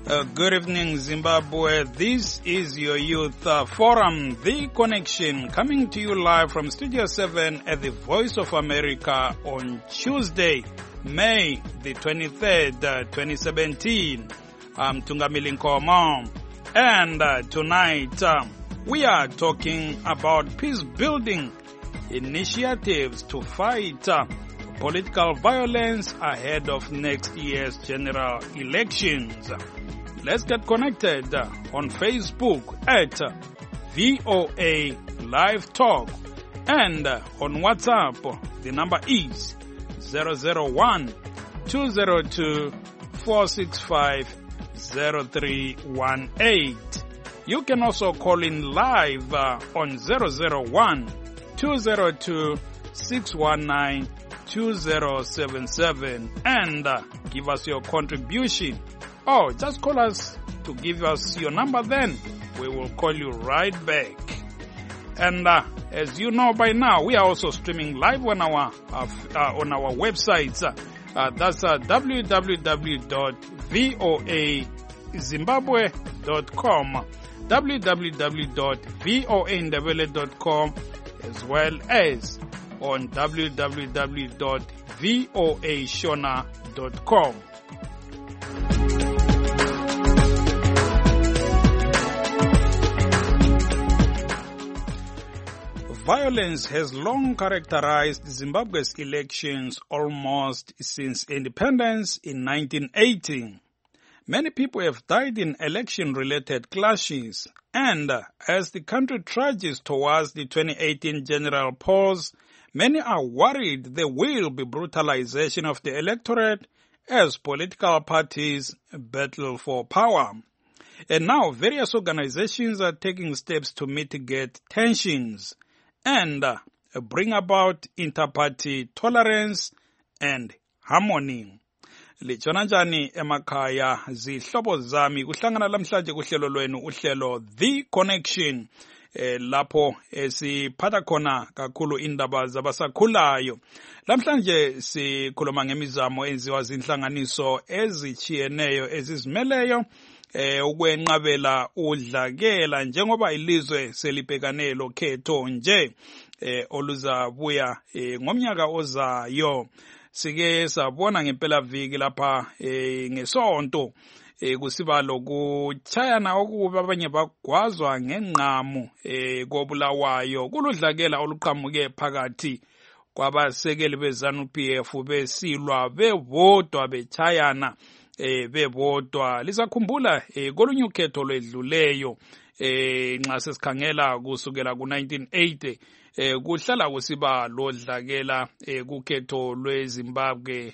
Good evening, Zimbabwe. This is your Youth Forum, The Connection, coming to you live from Studio 7 at the Voice of America on Tuesday, May the 23rd, 2017. I'm Tungamili Nkomo, and tonight we are talking about peace-building initiatives to fight political violence ahead of next year's general elections. Let's get connected on Facebook at VOA Live Talk, and on WhatsApp the number is 001-202-465-0318. You can also call in live on 001-202-619-2077 and give us your contribution. Oh, just call us to give us your number, then we will call you right back. And as you know by now, we are also streaming live on our websites. That's www.voazimbabwe.com, www.voandebele.com, as well as on www.voashona.com. Violence has long characterized Zimbabwe's elections almost since independence in 1980. Many people have died in election-related clashes, and as the country trudges towards the 2018 general polls, many are worried there will be brutalization of the electorate as political parties battle for power. And now various organizations are taking steps to mitigate tensions and bring about inter-party tolerance and harmony. Lichona njani emakhaya zihlobo zami kuhlangana lamhlanje kuhlelo lwenu uhlelo The Connection, lapho esiphatha khona kakhulu indaba zabasakhulayo. Lamhlanje sikhuluma ngemizamo enziwa zinhlanganiso ezichiyeneyo ezizimeleyo ukwenqabela udlakela njengoba ilizwe selibhekane lokhetho nje oluzabuya ngomnyaka ozayo. Sike sabona ngempela viki lapha ngesonto kusiba lokuchayana okubi, abanye bagwazwa ngengqamu kobulawayo kuludlakela oluqhamuke phakathi kwabasekeli beZANU-PF besilwa bebodwa bechayana bebodwa. Lisakhumbula kolunye ukhetho lwedluleyo nxa sesikhangela kusukela ku-1980 kuhlala kusiba lodlakela kukhetho lweZimbabwe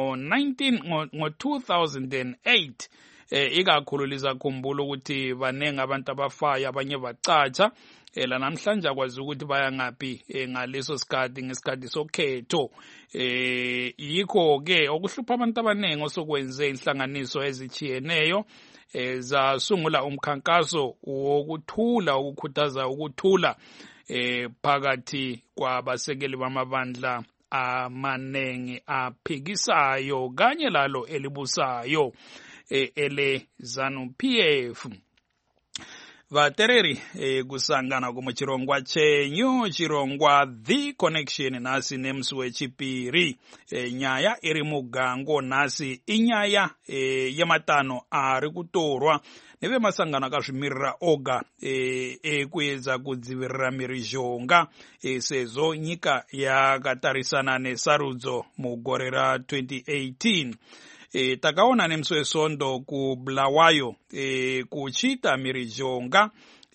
ngo-2008. Ikakhulu lisakhumbula ukuthi banengi abantu abafayo, abanye bacatsha. Lanamhlanje akwazi ukuthi baya ngaphi ngaleso sikhathi, ngesikhathi sokhetho. Yikho-ke okuhlupha abantu abanengi osokwenze inhlanganiso ezichiyeneyo zasungula umkhankaso wokuthula, ukukhuthaza ukuthula phakathi kwabasekeli bamabandla amanengi aphikisayo kanye lalo elibusayo ele ZANU-PF. Vatereri kusangana kumuchirongwa chenyu, chirongwa The Connection, nasi nemsi wechipiri. Nyaya iri mugango nasi inyaya yamatano ari kutorwa neve masangano akazvimirira oga kuedza kudzivirira mhirizhonga sezvo nyika yakatarisana nesarudzo mugore ra2018. Takaona nemusi wesondo kuBulawayo kuchita mhirizhonga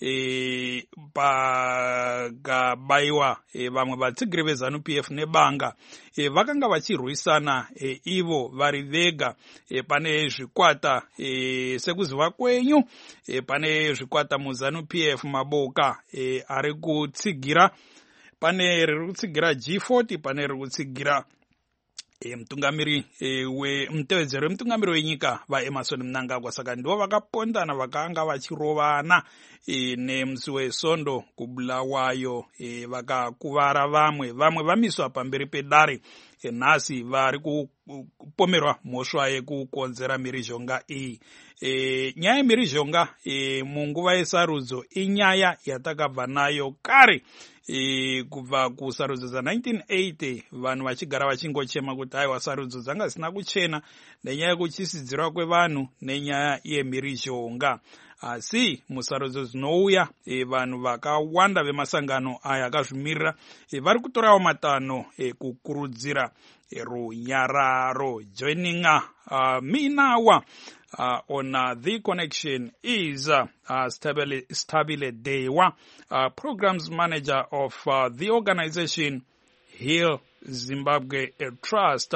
pakabayiwa vamwe vatsigiri veZANU-PF nebanga vakanga vachirwisana ivo vari vega. Pane zvikwata sekuziva kwenyu, pane zvikwata muZANU-PF maboka ari kutsigira. Pane riri kutsigira G40, pane riri kutsigira mtungamiri mutevedzero wemutungamiri wenyika vaEmmerson Mnangagwa. Saka ndivo vakapondana vakanga vachirovana nemusi wesondo kuBulawayo, vakakuvara vamwe vamiswa pamberi pedare nhasi vari kupomerwa mhosva yekukonzera mhirizhonga iyi. Nyaya yemhirizhonga munguva yesarudzo inyaya yatakabva nayo kare. Kubva kusarudzo dza1980 vanhu vachigara vachingochema kuti aiwa sarudzo dzanga zisina kuchena nenyaya yekuchisidzirwa kwevanhu nenyaya yemhirizhonga. Asi musarudzo dzinouya vanhu vakawanda vemasangano aya akazvimirira vari kutorawo matanho ekukurudzira runyararo. Joining me now on The Connection is Stabile Dewa, Programs Manager of the organization Heal Zimbabwe Trust.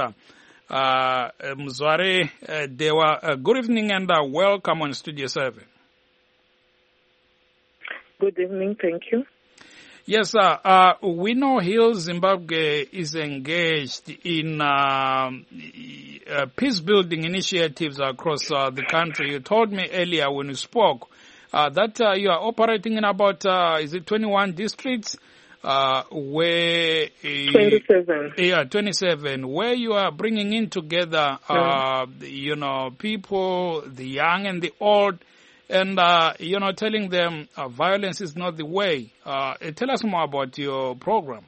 Mzware Dewa, good evening and welcome on Studio 7. Good evening, thank you. Yes, we know Heal Zimbabwe is engaged in peace-building initiatives across the country. You told me earlier when you spoke that you are operating in about, is it 21 districts? Where 27. Yeah, 27. Where you are bringing in together, people, the young and the old, and, telling them violence is not the way. Tell us more about your program.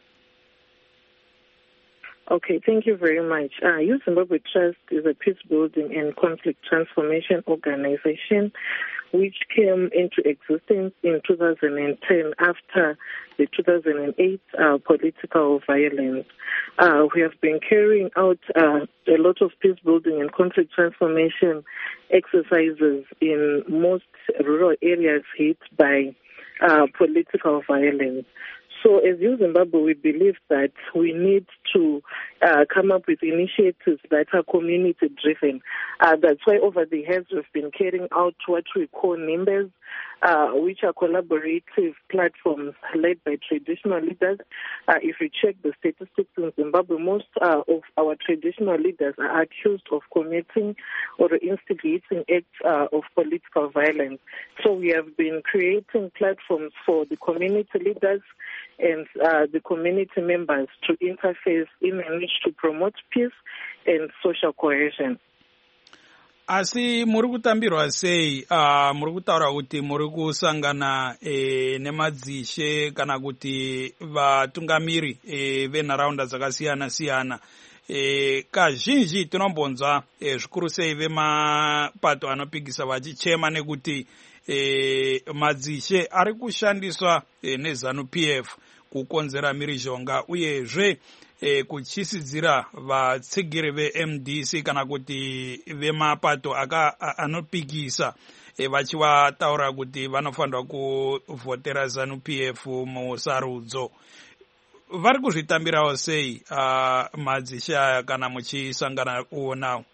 Okay, thank you very much. Youth Zimbabwe Trust is a peace-building and conflict transformation organization which came into existence in 2010 after the 2008 political violence. We have been carrying out a lot of peace-building and conflict transformation exercises in most rural areas hit by political violence. So as Youth Zimbabwe, we believe that we need to come up with initiatives that are community-driven. That's why over the years we've been carrying out what we call NIMBES, which are collaborative platforms led by traditional leaders. If you check the statistics in Zimbabwe, most of our traditional leaders are accused of committing or instigating acts of political violence. So we have been creating platforms for the community leaders and the community members to interface in manage to promote peace and social cohesion. Asi muri kutambirwa sei, muri kutaura kuti muri kusangana nemadzishe kana kuti vatungamiri venharaunda dzakasiyana siyana. Kazhinji tinombonzwa zvikuru sei vemapato anopikisa vachichema nekuti madzishe ari kushandiswa neZANU-PF kukonzera mhirizhonga uyezve kuchisidzira vatsigiri veMDC kana kuti vemapato anopikisa vachivataura kuti vanofanirwa kuvhotera ZANU-PF musarudzo. Vari kuzvitambirawo sei madzishe aya kana muchisangana kuonawo?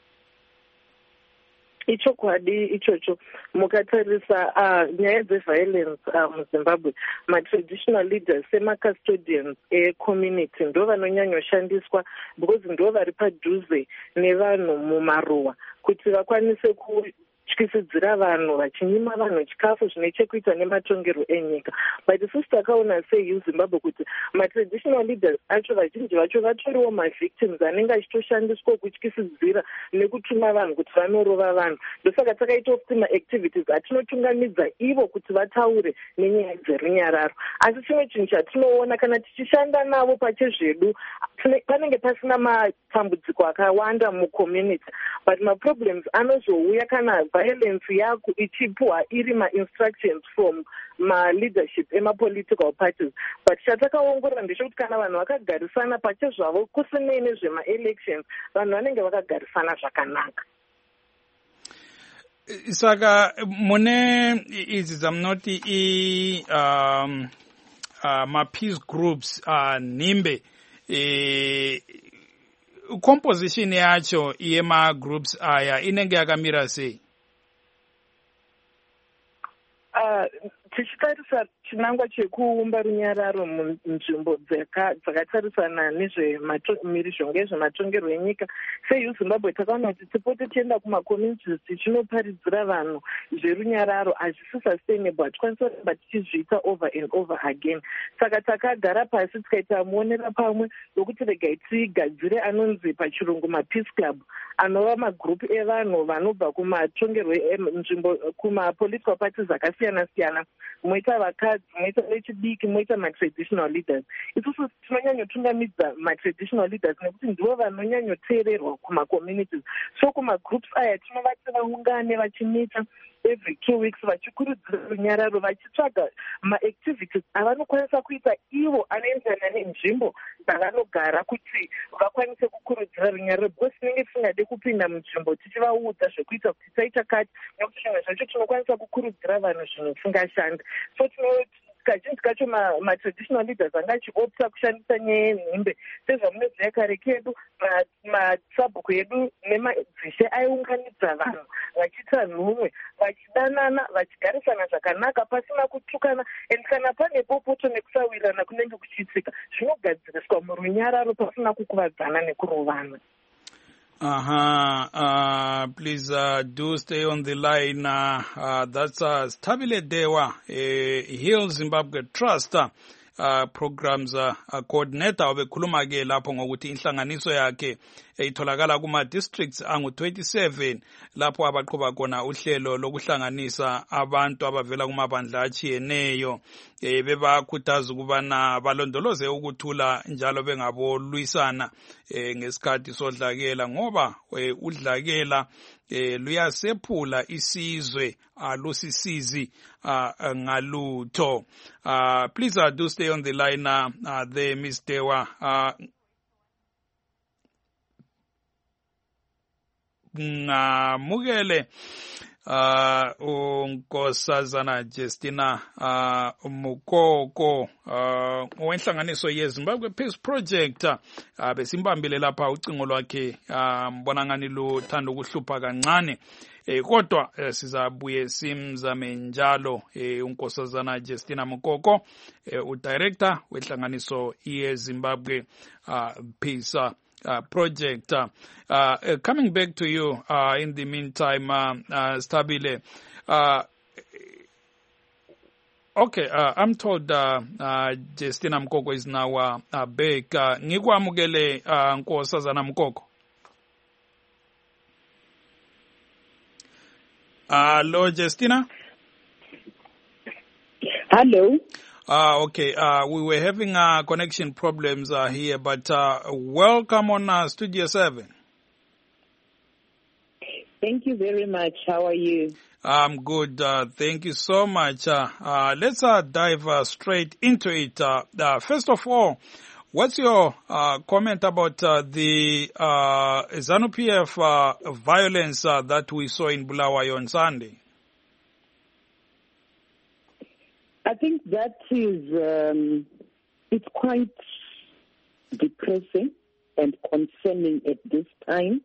Ichokwadi ichocho mukatarisa nyaya dzeviolence muZimbabwe, ma-traditional leaders sema-custodians e-community ndo vanonyanyoshandiswa because ndo vari padhuze nevanhu mumaruwa kuti vakwanise kutyisidzira vanhu vachinyima vanhu chikafu zvine chekuita nematongerwo enyika. But isusu takaona sei Zimbabwe kuti ma-traditional leaders acho vazhinji vacho vatoriwo ma-victims anenge achitoshandiswa kutyisidzira nekutuma vanhu kuti vanorova vanhu. Ndosaka takaita kuti ma-activities atinotungamidza ivo kuti vataure nenyaya dzerunyararo. Asi chimwe chinhu chatinoona kana tichishanda navo pachezvedu panenge pasina matambudziko akawanda mucommunity, but ma-problems anozouya kana violence yako ichipuwa iri ma-instructions from ma-leadership ema-political parties. But chatakaongorora ndechekuti kana vanhu vakagarisana pachezvavo kusinei nezvema-elections, vanhu vanenge vakagarisana zvakanaka. Saka mune idzi dzamunoti ma-peace groups NIMBE, composition yacho yema-groups aya inenge yakamira sei? Tichitarisa chinangwa chekuumba runyararo munzvimbo dzakatarisana nezvemhirizhonga yezvematongerwo enyika. seUZimbabwe takaona kuti tipote tienda kumacommunities tichinoparadzira vanhu zverunyararo hazvisi sustainable, hatikwanisa kuramba tichizviita over and over again. Saka takagara pasi tikaita muonera pamwe yokuti regai tigadzire anonzi pachirungu mapeace club, anova magrupu evanhu vanobva kumatongerwo nzvimbo kumapolitical parties akasiyana siyana, moita vakadzi, moita vechidiki, moita matraditional leaders. Isusu tinonyanyotungamidza matraditional leaders nekuti ndivo vanonyanyoteererwa kumacommunities. So kumagroups aya tinovati vaungane vachimita every 2 weeks vachikurudzira runyararo, vachitsvaga maactivities avanokwanisa kuita ivo anoenzana nenzvimbo dzavanogara kuti vakwanise kukurudzira runyararo, because tinenge tisingade kupinda munzvimbo tichivaudza zvekuita kuti taita kati, nekuti zvimwe zvacho tinokwanisa kukurudzira vanhu zvinhu zvisingashandi. So kazhinji kacho matraditional leaders anga achiopta kushandisa nyaya yenhembe. Sezvamunoziva kare kedu masabhuku edu nemadzishe aiunganidza vanhu vachiita nhumwe, vachidanana, vachigarisana zvakanaka pasina kutukana, and kana pane popoto nekusawirirana kunenge kuchiitika zvinogadziriswa murunyararo pasina kukuvadzana nekurovana. Please do stay on the line. That's Stabile Dewa, Heal Zimbabwe Trust programs coordinator obekhuluma ke lapho ngokuthi inhlanganiso yakhe itholakala kuma districts angu 27 lapho abaqhuba khona uhlelo lokuhlanganisa abantu abavela kumabandla achiyeneyo, bebakhuthaza ukubana balondoloze ukuthula njalo bengabolwisana ngesikhathi sodlakela, ngoba udlakela luyasephula isizwe alusisizi ngalutho. Please do stay on the line there, Ms. Dewa. Ngamukele unkosazana Justina Mukoko wenhlanganiso yeZimbabwe Peace Project, besimbambile lapha ucingo lwakhe, mbona ngani luthanda ukuhlupha kancane, kodwa sizabuye simzame njalo unkosazana Justina Mukoko, udirector wenhlanganiso yeZimbabwe Peace Project. Coming back to you in the meantime, Stabile. Okay, I'm told Justina Mukoko is now back. Ngikwamukele nkosazana Mukoko. Hello, Justina. Hello. Okay, we were having connection problems here, but welcome on Studio 7. Thank you very much. How are you? I'm good. Thank you so much. Let's dive straight into it. First of all, what's your comment about the ZANU-PF violence that we saw in Bulawayo on Sunday? I think that is, it's quite depressing and concerning at this time,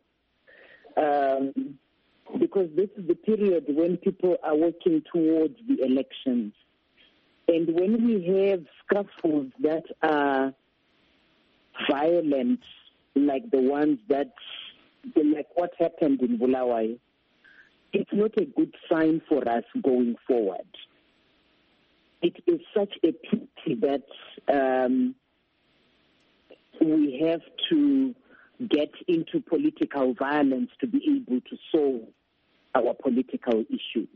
because this is the period when people are working towards the elections. And when we have scuffles that are violent, like the ones that, like what happened in Bulawayo, it's not a good sign for us going forward. It is such a pity that we have to get into political violence to be able to solve our political issues.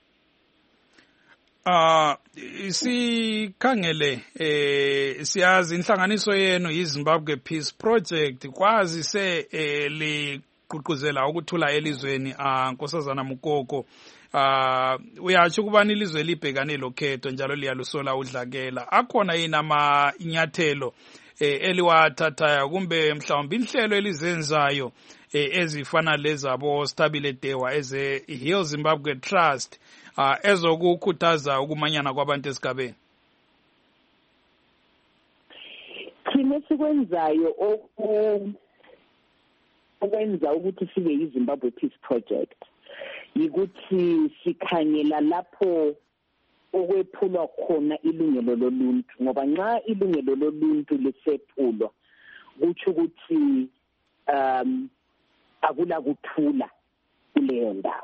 Sikhangele siyazi inhlanganiso yenu yiZimbabwe Peace Project kwazi se liqhuquzela ukuthula elizweni nkosazana Mukoko. Uyatsho ukubani ilizwe libhekane lokhetho njalo liyalusola udlakela, akhona yini inyathelo eliwathathayo kumbe mhlawumbe inhlelo elizenzayo ezifana lezabo Stabile Dewa eze Heal Zimbabwe Trust ezokukhuthaza ukumanyana kwabantu esigabeni? Thina sikwenzayo okwenza ukuthi sibe yiZimbabwe Peace Project yikuthi sikhangela lapho okwephulwa khona ilungelo loluntu, ngoba nxa ilungelo loluntu lisephulwa kutsho ukuthi akula kuthula kuleyo ndawo.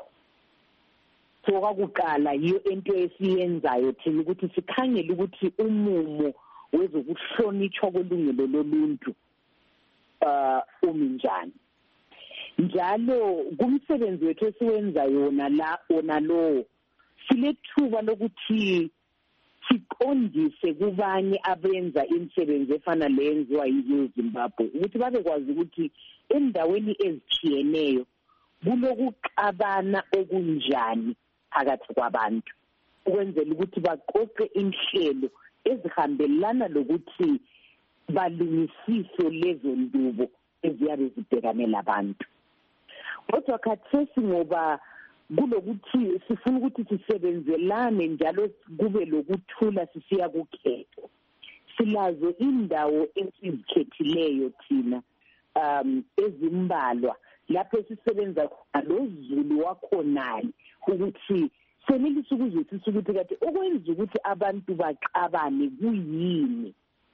So kwakuqala yiyo into esiyenzayo thina ukuthi sikhangele ukuthi umumo wezokuhlonitshwa kwelungelo loluntu uminjani. Njalo kumsebenzi wethu esiwenzayo wona lowo silethuba lokuthi siqondise kubanye abenza imisebenzi efana leyenziwa yiZimbabwe ukuthi babekwazi ukuthi endaweni ezitshiyeneyo kulokuxabana okunjani phakathi kwabantu, ukwenzela ukuthi baqoqe inhlelo ezihambelana lokuthi balungisise lezo ndubo eziyabe zibhekane labantu. Kodwa khathesi ngoba kulokuthi sifuna ukuthi sisebenzelane njalo kube lokuthula sisiya kukhetho, silazo indawo esizikhethileyo thina ezimbalwa lapho sisebenza khona loZulu wakhonali ukuthi senelise ukuzwisisa ukuthi kade okwenza ukuthi abantu baqabane kuyini.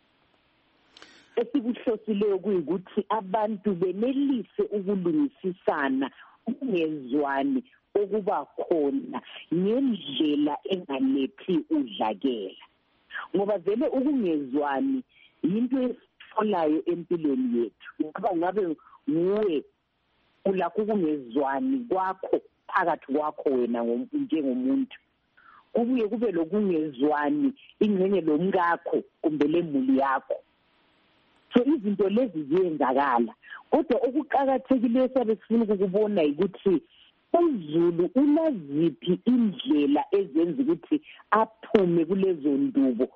Esikuhlosileyo kuyikuthi abantu benelise ukulungisisana, ukungezwani okuba khona ngendlela engalethi udlakela, ngoba vele ukungezwani yinto esifolayo empilweni yethu. Ngoba ngabe nguwe ulakho ukungezwani kwakho phakathi kwakho wena njengomuntu, kubuye kube lokungezwani ingxenye lomkakho kumbe lemuli yakho. So izinto lezi ziyenzakala, kodwa okuqakathekileyo sabe sifuna ukubona ukuthi uZulu unaziphi indlela ezenza ukuthi aphume kulezo ndubo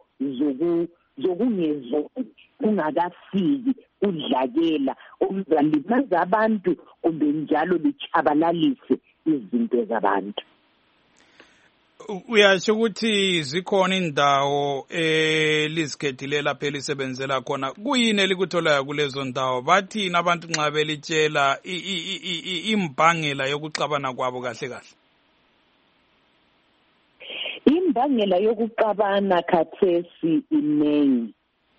zokungezwa kungakafiki udlakela okuzalimaza abantu kumbe njalo lichabalalise izinto zabantu. Uyasho ukuthi zikhona indawo elizikhethile lapho elisebenzela khona. Kuyini elikutholayo kulezo ndawo? Bathi nabantu nxa belitshela imbangela yokuxabana kwabo kahle kahle. Imbangela yokuxabana khathesi inengi.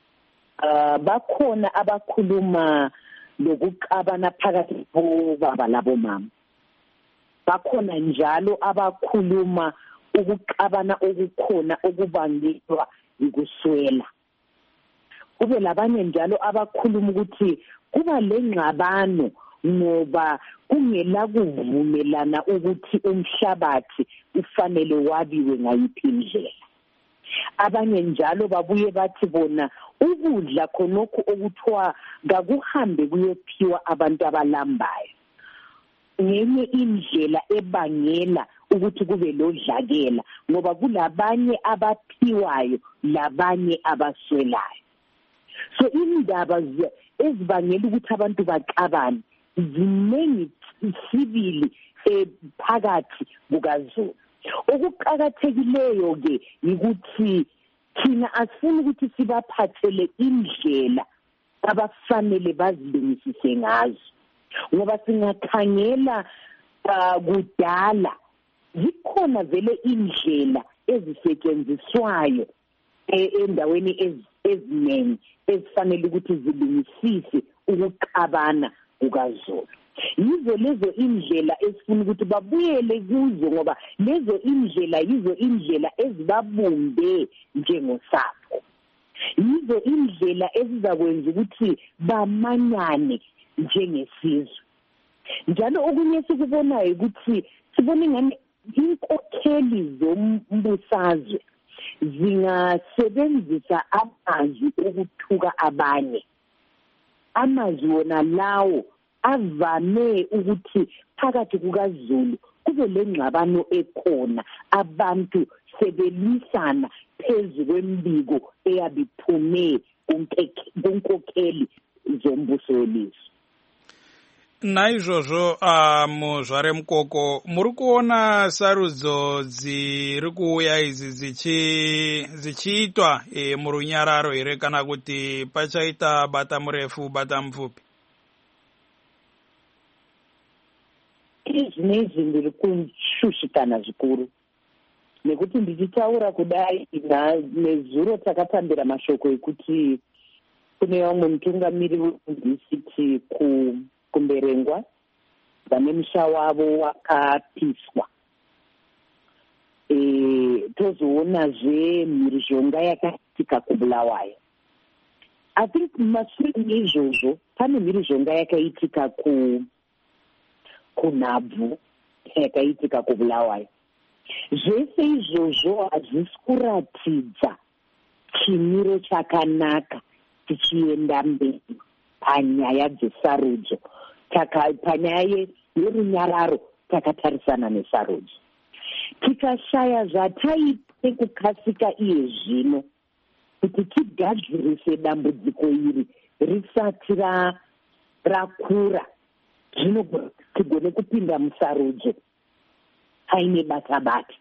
Bakhona abakhuluma lokuxabana phakathi kobaba labomama. Bakhona njalo abakhuluma ukuxabana okukhona okubangelwa yikuswela. Kube labanye njalo abakhuluma ukuthi kuba lengxabano ngoba kungela kuvumelana ukuthi umhlabathi ufanele wabiwe ngayiphi indlela. Abanye njalo babuye bathi bona ukudla khonokho okuthiwa kakuhambe kuyophiwa abantu abalambayo ngenye indlela ebangela ukuthi kube lodlakela, ngoba kulabanye abaphiwayo labanye abaswelayo. So indaba ezibangela ukuthi abantu baxabane ziningi sibili phakathi kukaZulu. Okuqakathekileyo ke ukuthi thina asifuni ukuthi sibaphathele indlela abafanele bazilungisise ngazo, ngoba singakhangela kudala zikhona vele indlela ezisetshenziswayo endaweni eziningi ezifanele ukuthi zilungisise ukuxabana kukaZulu. Yizo lezo indlela esifuna ukuthi babuyele kuzo, ngoba lezo indlela yizo indlela ezibabumbe njengosapho. Yizo indlela ezizakwenza ukuthi bamanyane njengesizwe. Njalo okunye sikubonayo ukuthi sibona ingane inkokheli zombusazwe zingasebenzisa amazwi okuthuka abanye. Amazwi wona lawo avame ukuthi phakathi kukaZulu kube lengxabano ekhona, abantu sebelisana phezu kwembiko eyabiphume kunkokheli zombuso welizwe. Naizvozvo muzvare mukoko muri kuona sarudzo dziri kuuya idzi dzichiitwa murunyararo here kana kuti pachaita bata murefu bata mupfupi? Izvinezvi ndiri kushushikana zvikuru nekuti ndichitaura kudai nezuro takatambira mashoko ekuti kune vamwe mutungamiri weDCT kumberengwa vane musha wavo wakapiswa. Tozoonazve mhirizhonga yakaitika kuBulawayo. I think mashure meizvozvo pane mhirizhonga yakaitika kuNhabvu yakaitika kuBulawayo. Zvese izvozvo hazvisi kuratidza chimiro chakanaka tichienda mberi panyaya dzesarudzo, panyaya yerunyararo takatarisana nesarudzo. Tikashaya zvataite kukasika iye zvino kuti tigadzirise dambudziko iri risati rakura, zvino tigone kupinda musarudzo paine bata-bata.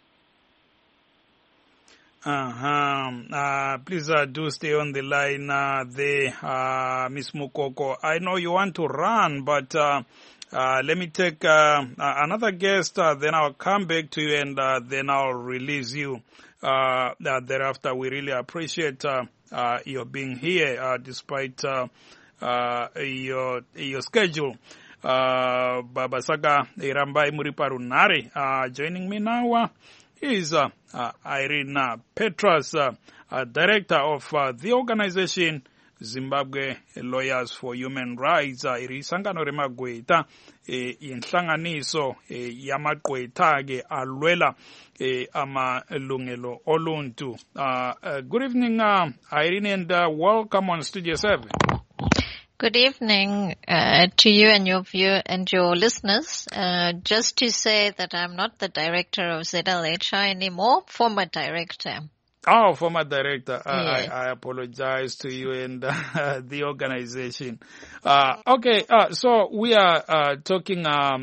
Please do stay on the line there, Ms. Mukoko. I know you want to run, but let me take another guest, then I'll come back to you, and then I'll release you. Thereafter, we really appreciate your being here despite your schedule. Babasaka Irambai Muriparunare. Joining me now is Irene Petras, Director of the organization Zimbabwe Lawyers for Human Rights. Iri sangano remagweta inhlanganiso yamagweta ke alwela amalungelo oluntu. Good evening, Irene, and welcome on Studio 7. Good evening to you and your listeners. Just to say that I'm not the director of ZLHR anymore, former director. Oh, former director. Yes. I apologize to you and the organization. Okay, so we are talking,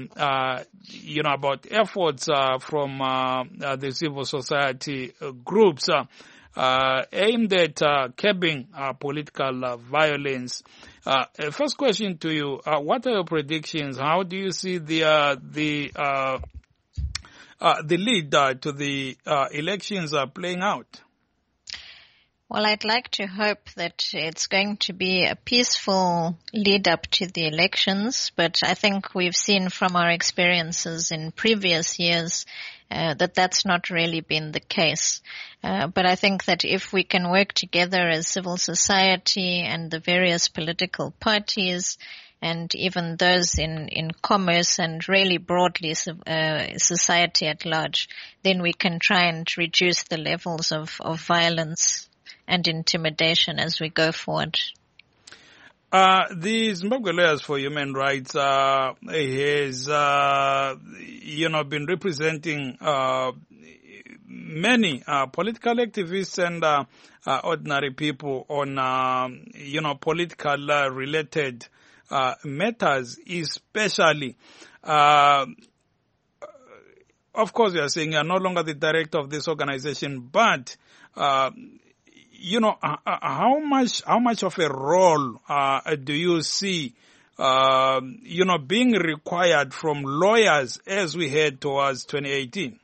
about efforts from the civil society groups aimed at curbing political violence. First question to you: what are your predictions? How do you see the lead to the elections playing out? Well, I'd like to hope that it's going to be a peaceful lead up to the elections, but I think we've seen from our experiences in previous years that that's not really been the case. But I think that if we can work together as civil society and the various political parties and even those in commerce and really broadly society at large, then we can try and reduce the levels of violence and intimidation as we go forward. The Zimbabwe Lawyers for Human Rights has, been representing many political activists and ordinary people on, political related matters, especially. Of course, you are saying you are no longer the director of this organization, but how much of a role do you see, being required from lawyers as we head towards 2018?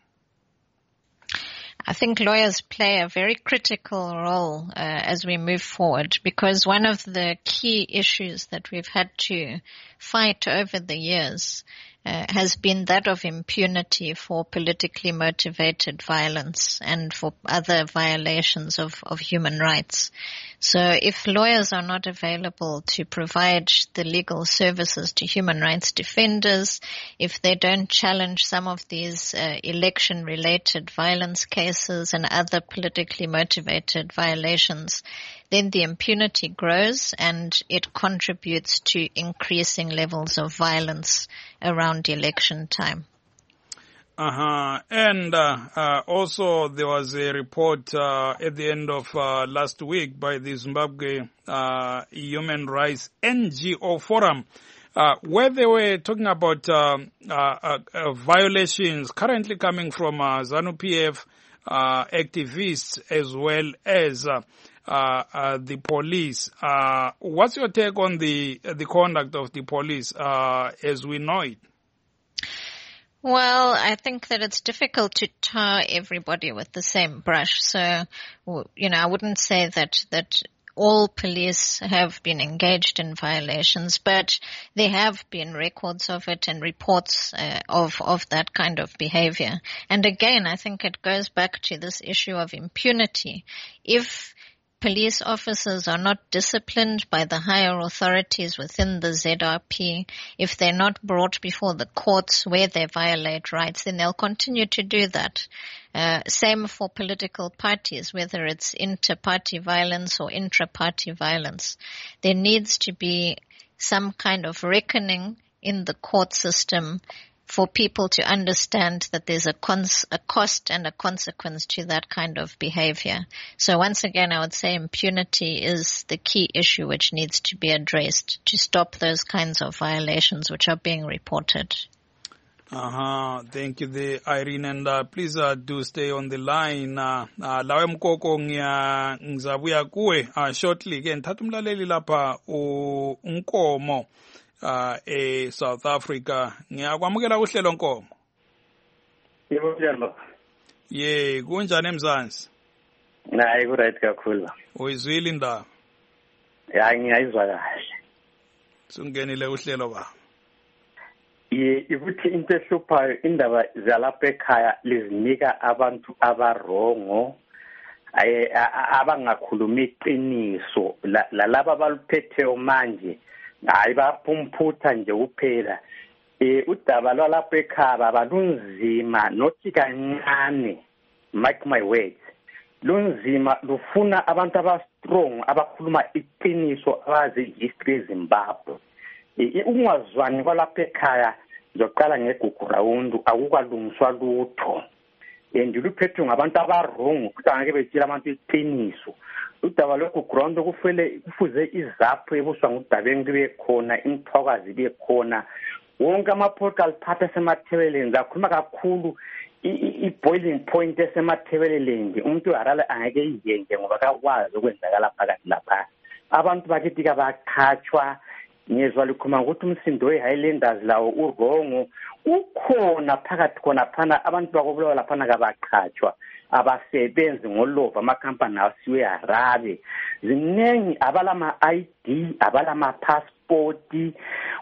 I think lawyers play a very critical role as we move forward, because one of the key issues that we've had to fight over the years has been that of impunity for politically motivated violence and for other violations of human rights. So if lawyers are not available to provide the legal services to human rights defenders, if they don't challenge some of these election-related violence cases and other politically motivated violations, then the impunity grows and it contributes to increasing levels of violence around election time. And also there was a report at the end of last week by the Zimbabwe Human Rights NGO Forum where they were talking about violations currently coming from ZANU-PF activists as well as the police. What's your take on the conduct of the police as we know it? Well, I think that it's difficult to tar everybody with the same brush. So, I wouldn't say that all police have been engaged in violations, but there have been records of it and reports of that kind of behavior. And again, I think it goes back to this issue of impunity. If police officers are not disciplined by the higher authorities within the ZRP, if they're not brought before the courts where they violate rights, then they'll continue to do that. Same for political parties, whether it's inter-party violence or intra-party violence. There needs to be some kind of reckoning in the court system for people to understand that there's a cost and a consequence to that kind of behavior. So once again, I would say impunity is the key issue which needs to be addressed to stop those kinds of violations which are being reported. Thank you there, Irene, and please do stay on the line. Lawe Mkoko ngizabuya kuwe shortly ke ngithatha umlaleli lapha uNkomo South Africa. Ngiyakwamukela kuhlelo Nkomo. Yebo njalo. Ye, kunjani eMzansi? Hayi ku right kakhulu. Uyizwile indaba? Ya ngiyayizwa kahle. Sungenile uhlelo ba. Ukuthi into ehluphayo indaba zalapha ekhaya lizinika abantu abarongo abangakhuluma iqiniso lalaba baluphetheyo manje hayi baphumputha nje kuphela. Udaba lwalapha ekhaya balunzima nothi kancane, mark my words, lunzima lufuna abantu abastrong abakhuluma iqiniso abazi history eZimbabwe. Ungazwani kwalapha ekhaya ngizoqala ngegugu round akukalungiswa lutho ndiluphethe ngabantu abarongo ukuthi angeke betshela abantu iqiniso. Udaba logugu round kufuze izapho ebuswa ngudabeni libe khona, imthwakazi libe khona, wonke ama-political party asemathebeleni zakhuluma kakhulu i-boiling point esemathebeleni. Umuntu uharala angeke yiyenge ngoba kakwazi ukwenzakala phakathi lapha. Abantu bakithi kabakhatshwa. Ngizwa likhuluma ukuthi umsindo we-Highlanders lawo urongo ukhona phakathi khona phana abantu bakobulawa laphana kabaqhatshwa abasebenzi ngolova amakhampani asiwe Harare. Ziningi abalama-ID abalama-passport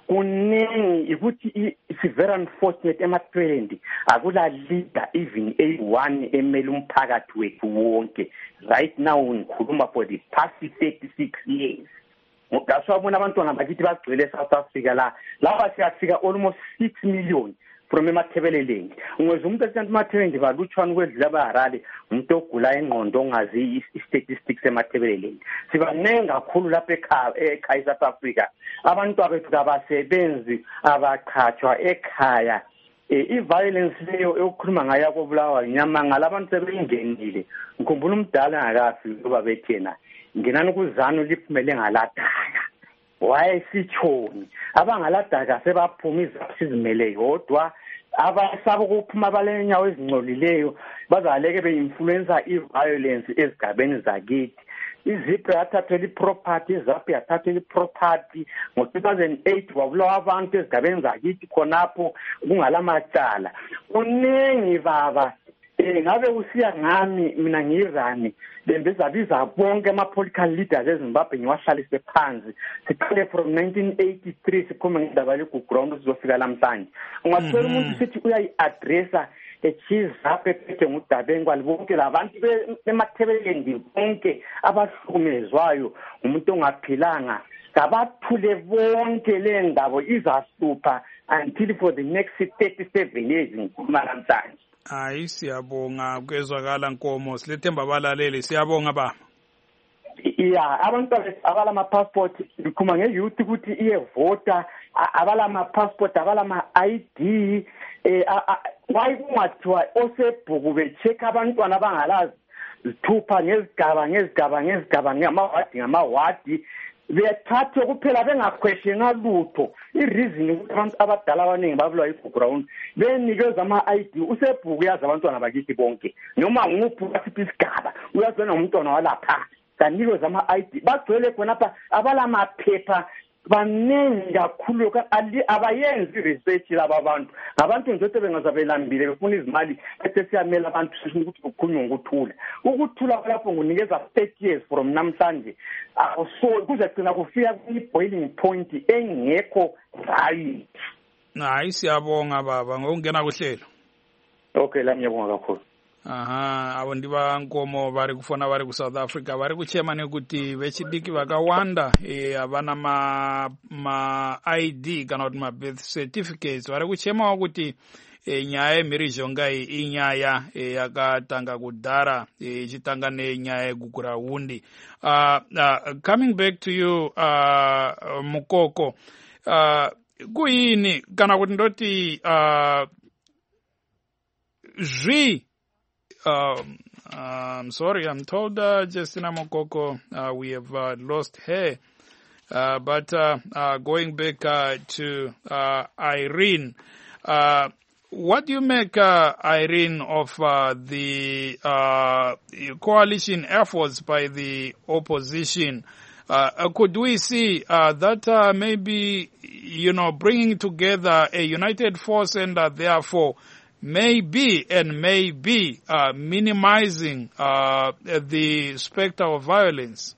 kuningi ukuthi it's very unfortunate emathwelendi akula leader even A1 emele umphakathi wethu wonke. Right now ngikhuluma for the past 36 years. Ngaswabona abantwana bakithi bagcwele South Africa la siyafika almost 6 million from emathebeleleni. Ungezwe umuntu esanti emathebeleni balutshwana kwedlula abaharali umuntu ogula ingqondo ongazi statistics emathebeleleni. Sibanengi kakhulu lapha ekhaya South Africa. Abantu abethu abasebenzi abaqhatshwa ekhaya. I-violence leyo eyokukhuluma ngayo kobulawa inyama ngalabantu sebeyingenile. Ngikhumbula umdala angakafiki kuba bethena nginani ukuzana liphumele ngaladaka. Wayesitshoni abangaladaka sebaphuma izapho sizimele yodwa abasaba ukuphuma abalenyawo ezingcolileyo bazaleke beinfluencer i-violence ezigabeni zakithi. Izipho yathathela iproperty, izapho yathathela iproperty. Ngo-2008 wabulawa abantu ezigabeni zakithi khonapho kungalamacala. Uningi baba ngabe usiya ngami mina ngiyirani bengizabiza bonke ama-political leaders eZimbabwe ngiwahlalise phansi siqale from 1983 sikhuluma ngendaba yogugu round sizofika lamhlanje. Ungathola umuntu sithi uyayi-addressa echizapho ephethe ngudabeni kwalibonke labantu bemathebeleni bonke abahlukumezwayo umuntu ongaphilanga kabathule bonke le ndaba izahlupha until for the next 37 years ngikhuluma namhlanje. Hayi siyabonga kwezwakala Nkomo, silethemba abalaleli, siyabonga ba. Yeah, abantu abalama passport likhuma ngeyouth ukuthi iyevota abalama passport abalama ID why kungathiwa osebhuku becheck abantwana abangalazi zithupha ngezigaba ngamawadi bethathe kuphela bengaquestiona lutho. I-reason ukuthi abantu abadala abaningi babulawa igugu round benikeza ama-ID usebhuku yazi abantwana bakithi bonke noma nguphi wasiphi isigaba uyazona umntwana walapha kanikeza ama-ID bagcwele khonapha abalamaphepha baningi kakhulu abayenzi research laba abantu ngabantu nje bengazabelambile befuna izimali bese siyamela abantu sifuna ukuthi kukhulunywe ukuthula lapho ngunikeza 30 years from namhlanje so kuzagcina kufika kwi-boiling point engekho right. Hayi siyabonga baba ngokungena kuhlelo. Okay la ngiyabonga kakhulu. Avo ndiva Nkomo vari kufona vari kuSouth Africa vari kuchema nekuti vechidiki vakawanda havana ma-ID kana kuti ma-birth certificates vari kuchemawo kuti nyaya yemhirizhonga iyi inyaya yakatanga kudhara ichitanga nenyaya yegugura hundi. Coming back to you Mukoko, kuyini kana kuti ndoti I'm sorry, I'm told Justina Mokoko we have lost her. But going back to Irene, what do you make, Irene, of the coalition efforts by the opposition? Could we see that maybe, bringing together a united force and therefore maybe minimizing the specter of violence?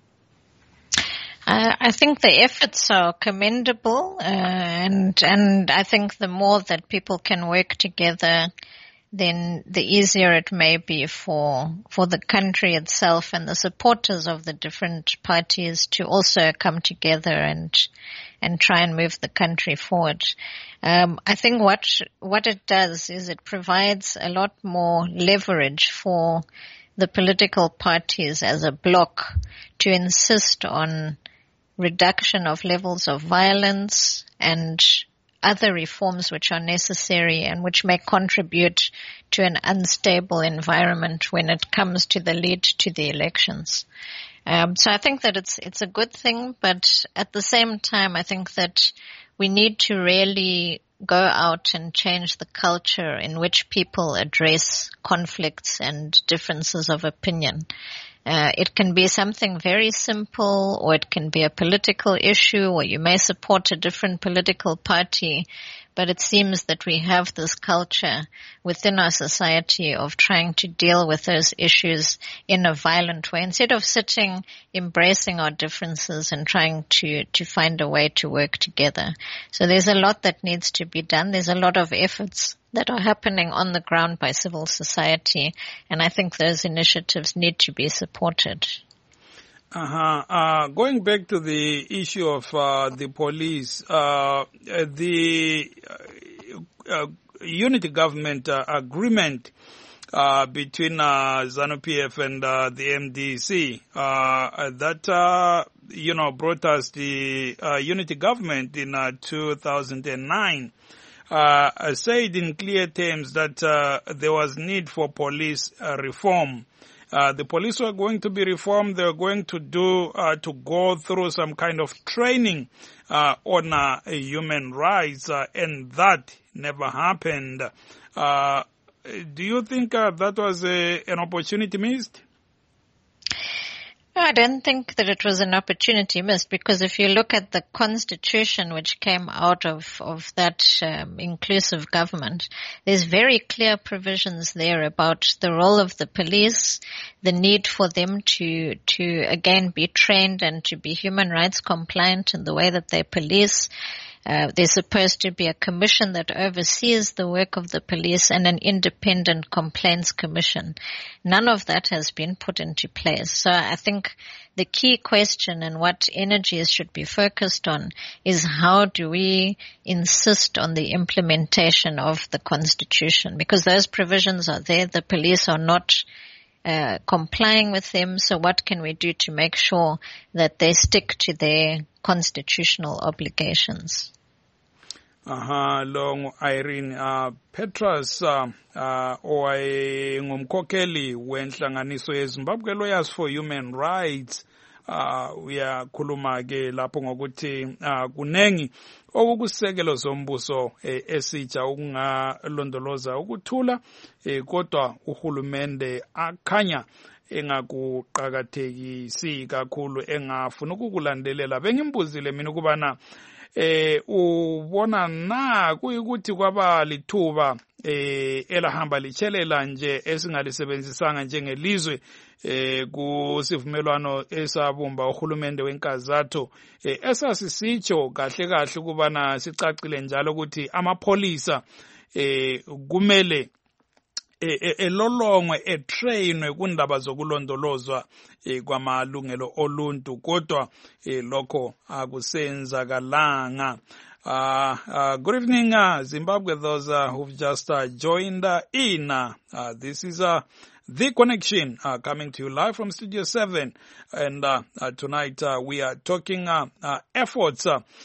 I think the efforts are commendable, and I think the more that people can work together, then the easier it may be for the country itself and the supporters of the different parties to also come together and try and move the country forward. I think what it does is it provides a lot more leverage for the political parties as a bloc to insist on reduction of levels of violence and other reforms which are necessary and which may contribute to an unstable environment when it comes to the lead to the elections. So I think that it's a good thing, but at the same time, I think that we need to really go out and change the culture in which people address conflicts and differences of opinion. It can be something very simple, or it can be a political issue, or you may support a different political party, but it seems that we have this culture within our society of trying to deal with those issues in a violent way, instead of sitting, embracing our differences and trying to find a way to work together. So there's a lot that needs to be done. There's a lot of efforts that are happening on the ground by civil society, and I think those initiatives need to be supported. Going back to the issue of the police, the unity government agreement between ZANU-PF and the MDC that brought us the unity government in 2009. Said in clear terms that there was need for police reform. The police were going to be reformed. They were going to go through some kind of training on human rights, and that never happened. Do you think that was an opportunity missed? I don't think that it was an opportunity missed, because if you look at the constitution which came out of that inclusive government, there's very clear provisions there about the role of the police, the need for them to again be trained and to be human rights compliant in the way that they police. There's supposed to be a commission that oversees the work of the police and an independent complaints commission. None of that has been put into place. So I think the key question and what energies should be focused on is how do we insist on the implementation of the Constitution? Because those provisions are there. The police are not complying with them. So what can we do to make sure that they stick to their constitutional obligations? Long Irene Petras ngumkhokheli wenhlanganiso yeZimbabwe Lawyers for Human Rights. Uyakhuluma ke lapho ngokuthi kunengi okukusekelo zombuso esitsha ukungalondoloza ukuthula kodwa uhulumende akhanya engakuqakathekisi kakhulu engafuna ukukulandelela. Bengimbuzile mina ukubana ubona na kuyikuthi kwaba lithuba elahamba lichelela nje esingalisebenzisanga njengelizwe kusivumelwano esabumba uhulumende wenkazatho esasisitsho kahle kahle ukubana sicacile njalo ukuthi amapholisa kumele elolongwe etrainwe kundaba zokulondolozwa kwamalungelo oluntu, kodwa lokho akusenzakalanga. Good evening, Zimbabwe, those who've just joined in. This is The Connection coming to you live from Studio 7. And tonight we are talking efforts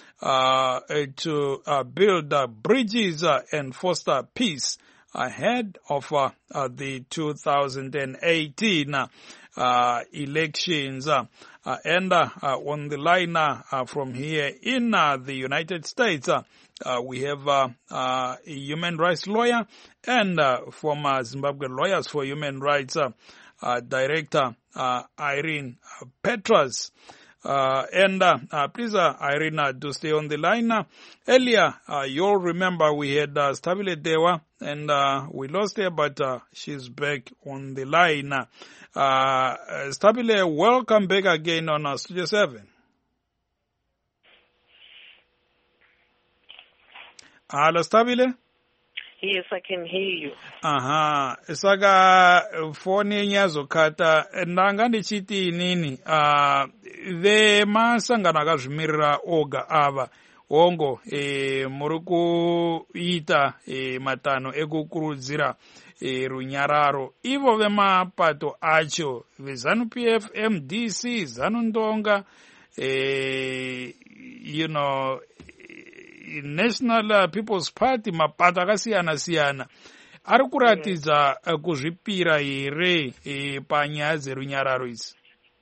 to build bridges and foster peace ahead of the 2018 elections. And on the line from here in the United States, we have a human rights lawyer and former Zimbabwe Lawyers for Human Rights Director Irene Petras. Please, Irene, do stay on the line. Earlier, you'll remember we had Stabile Dewa, and we lost her, but she's back on the line. Stabile, welcome back again on Studio 7. Hello, Stabile? Yes, I can hear you. Aha, saka phone yenyazo kata ndanga ndichiti nini ve masangano akazvimirira oga ava ongo muri kuita matano ekukurudzira runyararo ivo vemapato acho veZANU-PF, MDC, ZANU-Ndonga, National People's Party, mapato akasiyana-siyana ari kuratidza kuzvipira here panyaya dzerunyararo idzi.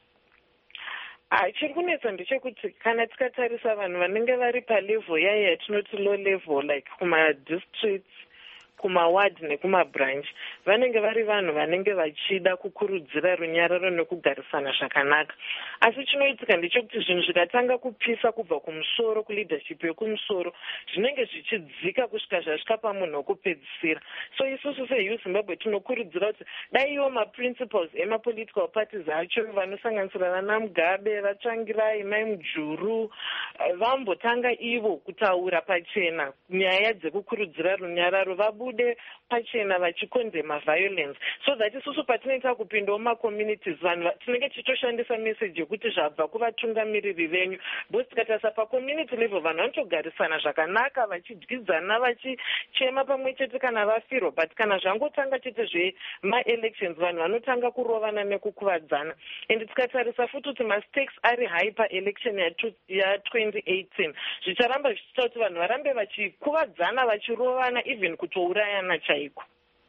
Chiri kunetsa ndechekuti kana tikatarisa vanhu vanenge vari palevel yaya yatinoti low level, like kuma-districts, kumaward nekumabranch, vanenge vari vanhu vanenge vachida kukurudzira runyararo nekugarisana zvakanaka. Asi chinoitika ndechekuti zvinhu zvikatanga kupisa kubva kumusoro, kuleadership yekumusoro, zvinenge zvichidzika kusvika zvasvika pamunhu wokupedzisira. So isusu seYouth Zimbabwe tinokurudzira kuti dai iwo maprinciples emapolitical parties acho vanosanganisira vana Mugabe, Vatsvangirai, Mai Mujuru, vambotanga ivo kutaura pachena nyaya dzekukurudzira runyararo, vabude pachena vachikondema violence, so that isusu patinoita kupindawo macommunities vanhu tinenge tichitoshandisa message yekuti zvabva kuvatungamiriri venyu, because tikatarisa pacommunity level vanhu vanotogarisana zvakanaka vachidyidzana vachichema pamwe chete kana vafirwa, but kana zvangotanga chete zvema-elections vanhu vanotanga kurovana nekukuvadzana. And tikatarisa futi kuti mastakes ari high paelection ya2018 zvicharamba zvichiita kuti vanhu varambe vachikuvadzana vachirovana even kutourayana chaiko.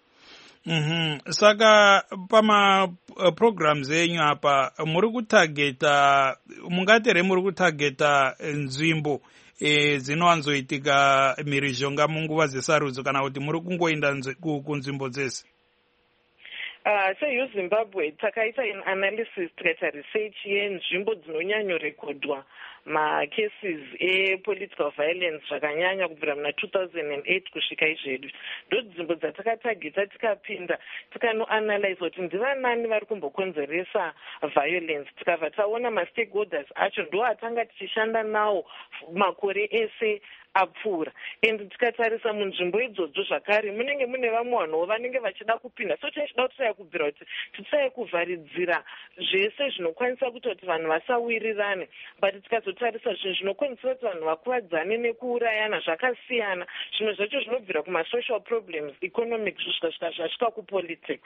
Saka programs enyu apa muri kutageta, mungatere muri kutageta nzvimbo dzinowanzoitika mhirizhonga munguva dzesarudzo kana kuti muri kungoenda kunzvimbo dzese? seYouth Zimbabwe takaita analysis, tikaita research yenzvimbo dzinonyanyorekodwa macases political violence zvakanyanya kubvira muna 2008 kusvika izvedu. Ndodzvimbo dzatakatageta tikapinda tikanoanalyze kuti ndivanani vari kumbokonzeresa violence, tikabva taona mastakeholders acho ndo atanga tichishanda nawo makore ese apfuura. And tikatarisa munzvimbo idzodzo zvakare munenge mune vamwe vanhuwo vanenge vachida kupinda, so tichida kuti kubvira kuti titsai kuvharidzira zvese zvinokwanisa kuti vanhu vasawirirane, but tikazotarisa zvinhu zvinokwanisa kuti vanhu vakuvadzane nekuurayana zvakasiyana, zvimwe zvacho zvinobvira kuma-social problems, economic, zvisvika zvasvika kupolitics.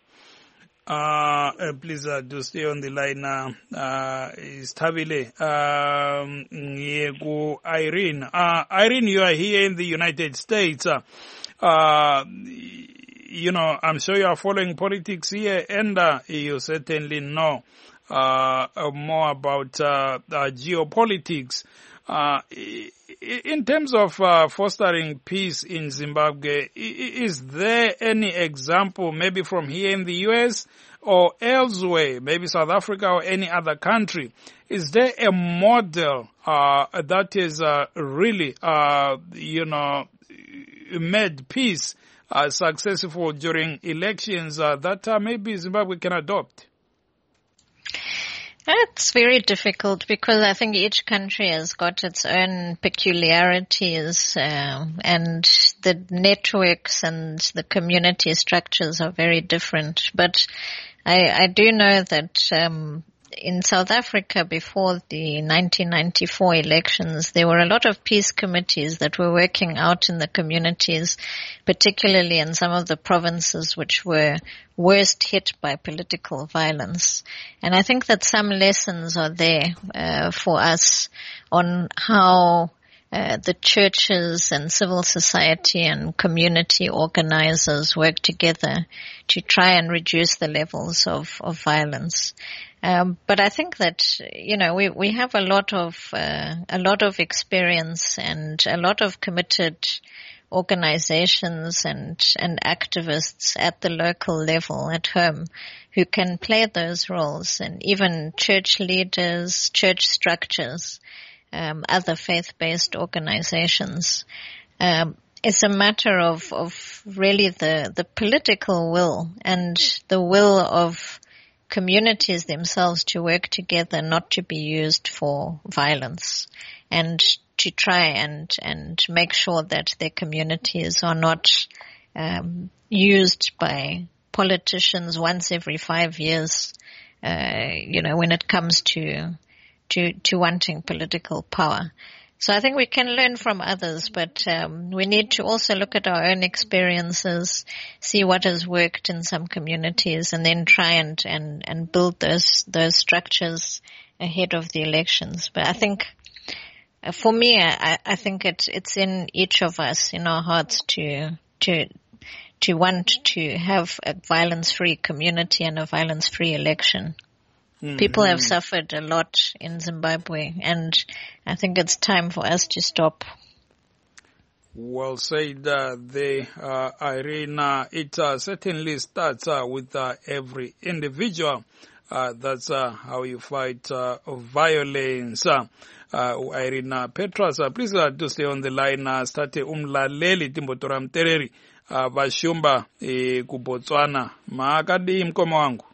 Please do stay on the line. Stabile, Irene. Irene, you are here in the United States. You know, I'm sure you are following politics here, and you certainly know more about geopolitics. In terms of fostering peace in Zimbabwe, is there any example, maybe from here in the U.S. or elsewhere, maybe South Africa or any other country? Is there a model that is really, made peace successful during elections that maybe Zimbabwe can adopt? It's very difficult because I think each country has got its own peculiarities, and the networks and the community structures are very different. But I do know that in South Africa before the 1994 elections, there were a lot of peace committees that were working out in the communities, particularly in some of the provinces which were worst hit by political violence. And I think that some lessons are there for us on how the churches and civil society and community organizers work together to try and reduce the levels of violence. But I think that, we have a lot of experience and a lot of committed organizations and activists at the local level at home who can play those roles, and even church leaders, church structures, other faith-based organizations. It's a matter of really the political will and the will of communities themselves to work together, not to be used for violence, and to try and make sure that their communities are not used by politicians once every 5 years, when it comes to wanting political power. So I think we can learn from others, but we need to also look at our own experiences, see what has worked in some communities, and then try and build those structures ahead of the elections. But I think, for me, I think it's in each of us, in our hearts, to want to have a violence-free community and a violence-free election. Mm-hmm. People have suffered a lot in Zimbabwe, and I think it's time for us to stop. Well said Irene. It certainly starts with every individual. That's how you fight violence. Irene Petras, please do stay on the line. Start umlaleli timbotora mtereri vashumba kuBotswana. Maakadi mkoma wangu.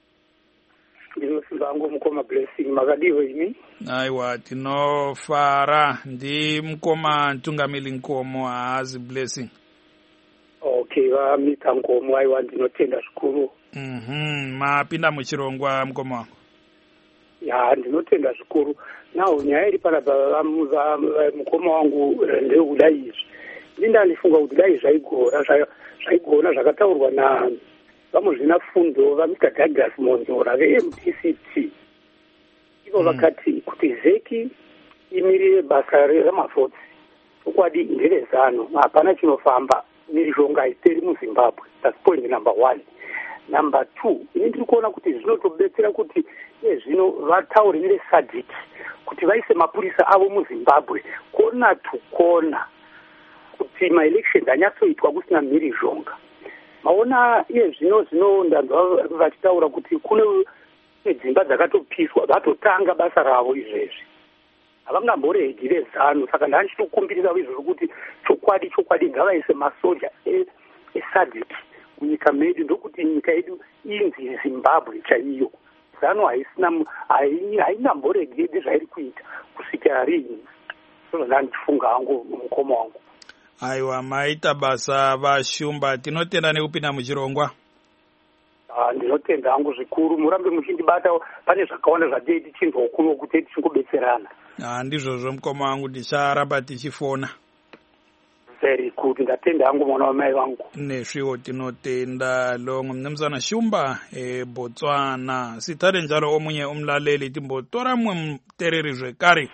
Ndinosimbangu mkoma blessing makadiwe imi. Aiwa tinofara ndi mkoma ntungamili nkomo azi blessing. Okay, vamita nkomo aiwa ndinotenda zvikuru. Mapinda muchirongwa mkoma wangu. Ya ndinotenda zvikuru. Nawo nyaya iri panapa mukoma wangu ndeuda izvi. Ndandalifunga kuti dai zvaigona zvakataurwa na vamuzvina fundo vamika Douglas Monzora veMPCT. Ivo vakati kuti ZEC imirire basa ramavhotsi ukwadi nderezano hapana chinofamba mhirizhonga haiperi muZimbabwe. That's point number 1. Number 2, ini ndiri kuona kuti zvinotobetsera kuti zvino vataure neSADC kuti vaise mapurisa avo muZimbabwe kona to kona kuti ma-elections anyatsoitwa kusina mhirizhonga. Maona zvino ndanzwa vachitaura kuti kune dzimba dzakatopiswa vatotanga basa ravo izvezvi. Havangamboregi vezano, saka ndandichitokumbirira izvozvo kuti chokwadi ngavaise masoja eSADC munyika medu, ndokuti nyika yedu inzi Zimbabwe chaiyo. Zano haingamboregi zvairi kuita kusvikira rini. Saka ndandichifunga hangu mukoma wangu. Aiwa, maita basa vashumba, tinotenda nekupinda muchirongwa. Ndinotenda hangu zvikuru, murambe muchindibata, pane zvakawanda zvatei tichinzwa ukuru kuti tichingobetserana. Ndizvozvo mukoma wangu, ticharamba tichifona. Very good, ndatenda hangu mwana wamai vangu. Nesviwo tinotenda longo mnumzana Shumba Botswana. Sitare njalo omunye umlaleli timbotora mwe mtereri zvekare.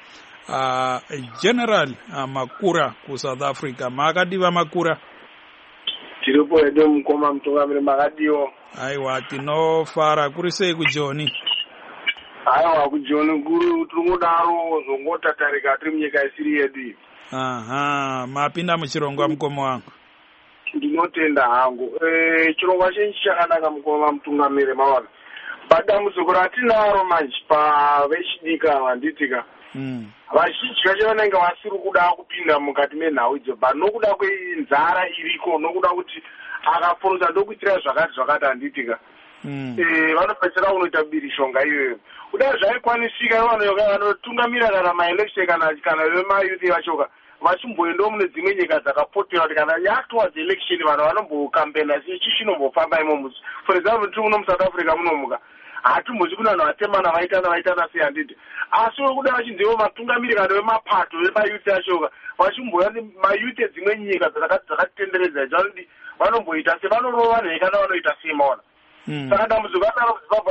General Makura ku South Africa. Makadiva Makura. Tiripo edo mkoma mtungamiri makadiwo. Aiwa tinofara kurisei kujoni. Aiwa kujoni guru turungodaro zongotatarika tiri munyika isiri yedu iyi. Aha, mapinda muchirongwa mukoma wangu. Ndinotenda hangu. Chirongwa chenchi chakanaka mukoma mutungamiri mawana. Padambudziko ratinaro manje pavechidika vanditika. Vazhinji vacho vanenge vasiri kuda kupinda mukati menhau idzo, but nokuda kwenzara iriko, nokuda kuti akaforotsa ndokuitira zvakati handitika. Vanopedzera unoita birishonga iyoyo. Kudai zvaikwanisika vanotungamira kana maelection kana vemayuthi vachoka vachimboendawo mune dzimwe nyika dzakapotera kuti kana yatowards election vanhu vanombokambena ichi chinombofamba imomo. For example, tiri muno muSouth Africa munomuka hatimbozi kuna vanhu vatemana vaitana sei handiti. Asi kudai vachinzewo matungamiri kana vemapato vemayuthi achoka vachimboya mayuthi edzimwe nyika dzakatitenderedza dzanoti vanomboita sevanorova nheka kana vanoita sei maona. Saka dambudziko ranaro kuZimbabwe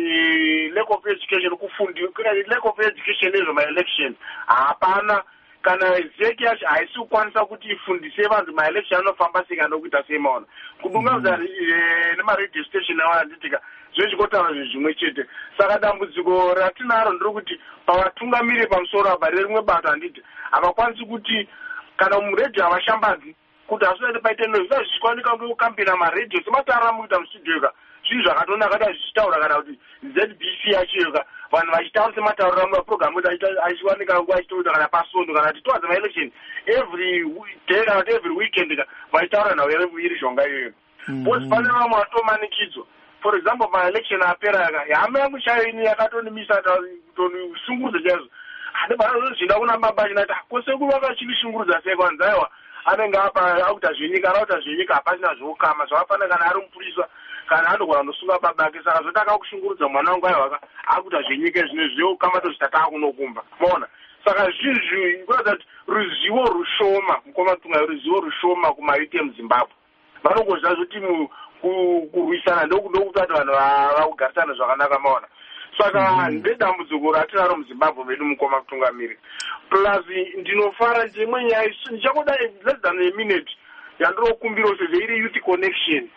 lack of education lack of education izvo ma-election hapana kana zeki yacho haisi kukwanisa kuti ifundise vanhu ma-election anofamba sei kana nokuita sei maona. Kudungamidza nema-radio station awo handitika zvezvikotaura zvinhu zvimwe chete. Saka dambudziko ratinaro ndiro kuti pavatungamiri pamusoro apa rerimwe bato handiti havakwanisi kuti kana muredhiyo havashambadzi kuti hasinati paite noise zvichikwanika kukambira maredhiyo semataura mukuita mustudio zvinhu zvakatonaka da zvichitaura kana kuti ZBC yachiyoka vanhu vachitaura semataurira mumapurogiramu kuti achiwanika nguva achitoita kana pasondo kana kuti towards ma-election every day kana kuti every weekend vachitaura nhau iri zvonga iyoyo. Bcause pane vamwe vatomanikidzwa. For example, ma-election apera hama yangu chayo ini yakatonimisa tonisungurudza chaizvo. Handibazvinda kuna baba achinati kosekuru vakachivishungurudza sei kwanzaiwa anenge apa akuta zvenyika arauta zvenyika hapasina zvokama zvavafanira kana ari mupuriswa kana andogona kunosunga baba ake. Saka zvotaka kushungurudza mwana wangu aiwaka akuta zvenyika zvine zvokama tozvitata kunokumba maona. Saka zvinhu kuratidza kuti ruzivo rushoma mukoma tunga ruzivo rushoma kumayuthi emuZimbabwe vanongoziva zvoti kurwisana ndokuti vanhu vakugarisana zvakanaka maona. Saka ndedambudziko ratinaro muZimbabwe medu mukoma kutungamiri. Plus ndinofara ndimwe nyaya ndichakoda less than a minute yandirokumbira sezveiri youth connection.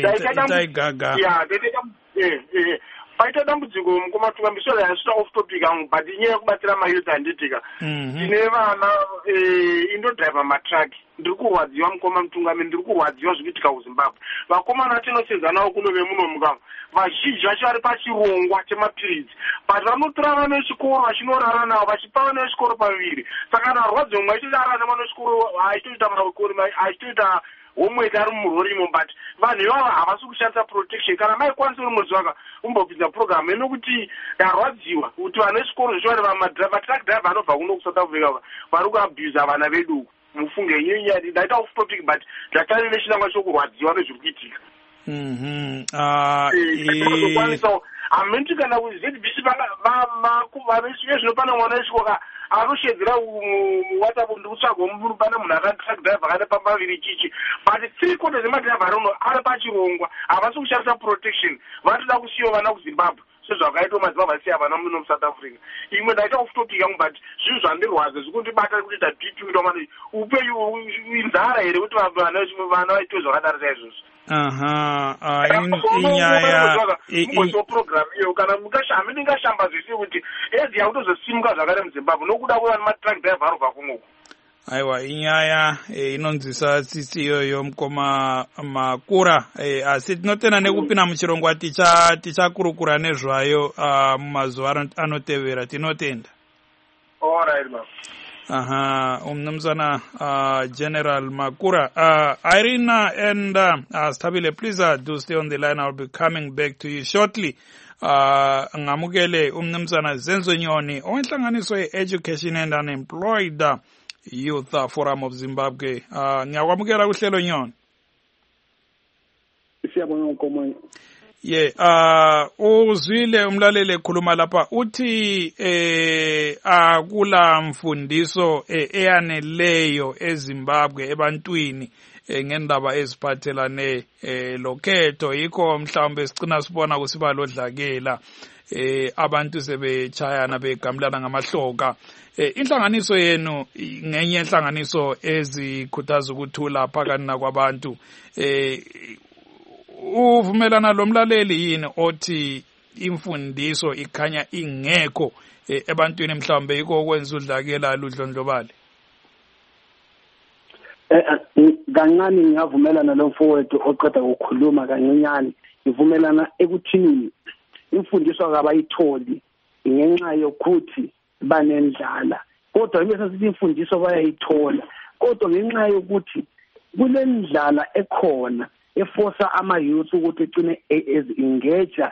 Paita dambudziko mukoma kutungamiri so yasvika off topic hangu but inyaya yekubatsira mayouth handitika. Ndine vana indodriver matrack ndiri kurwadziwa mukoma mutungamiri ndiri kurwadziwa zvikuitika kuZimbabwe. Vakomana vatinosenza navo kuno vemunomuka vazhinji vacho vari pachirongwa chemapiritsi but vanotora vana vechikoro vachinorara navo vachipa vana vechikoro paviri. Saka kana arwadziwa mumwe achidara nevana vechikoro achitoita homework ari murorimo but vanhu ivavo havasi kushandisa protection. Kana maikwanisa uri mudzwaka umbopinza program inokuti darwadziwa kuti vana vechikoro zvicho vari matrack driver anobva kuno kuSouth Africa vari kuabuse vana vedu mufunge inyaya ndaita off topic but ndatarire nechinangwa chokurwadziwa nezviri kuitika. Tinozokwanisawo hamenti kana kuZBC zvinopana mwana wechikoka anoshedzera WhatsApp ndikutsvaga munhu pane munhu akatrack driver akati paviri chichi but 3/4 zemadriver aruno ari pachirongwa havasi kushandisa protection vatoda kusiyiwa vana kuZimbabwe sezvakaita maZimbabwe asiya vana muno muSouth Africa. Imwe ndaita off topic yangu but zvinhu zvandirwadza zvikundibata kuti dadhipi kuita mani upenyu inzara here kuti vana vaitwe zvakadaro saizvozvo. Inyaya program iyo kana hamene ngashamba zvisi kuti ezi yakutozosimuka zvakare muZimbabwe nokuda kuva nematrack driver arobva kumoko. Aiwa, inyaya inonzwisa tsitsi iyoyo mukoma Makura. Asi tinotenda nekupinda muchirongwa tichakurukura nezvayo mumazuva anotevera. Tinotenda. All right, ma'am. Umnumzana General Makura. Irina and Stabile, please do stay on the line. I'll be coming back to you shortly. Ngamukele umnumzana Zenzo Nyoni onhlanganiso Education and Unemployed Youth Forum of Zimbabwe. Ngiyakwamukela kuhlelo Nyoni. Siyabonga uNkomo. Uzwile umlaleli ekhuluma lapha uthi akula mfundiso eyaneleyo eZimbabwe ebantwini ngendaba eziphathelane lokhetho, yikho mhlawumbe sicina sibona kusiba lodlakela abantu sebechayana begamlana ngamahloka. Inhlanganiso yenu ngenye inhlanganiso ezikhuthaza ukuthula phakathi kwabantu. Uvumelana lo mlaleli yini othi imfundiso ikhanya ingekho ebantwini mhlawumbe yiko okwenza udlakela ludlondlobale? Kancane ngiyavumelana nomfowethu oqeda ukukhuluma kancinyane. Ngivumelana ekuthini imfundiso akabayitholi ngenxa yokuthi banendlala, kodwa bese sithi imfundiso bayayithola, kodwa ngenxa yokuthi kulendlala ekhona eforsa ama-youth ukuthi egcine ezingeja